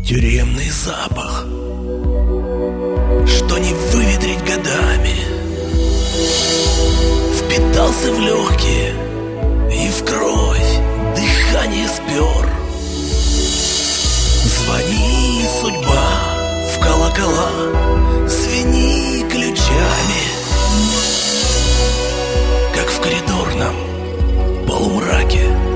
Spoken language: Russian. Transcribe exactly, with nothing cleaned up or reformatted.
Тюремный запах, что не выветрить годами, впитался в легкие и в кровь, дыхание спер. Звони, судьба, в колокола, звени ключами, как в коридорном полумраке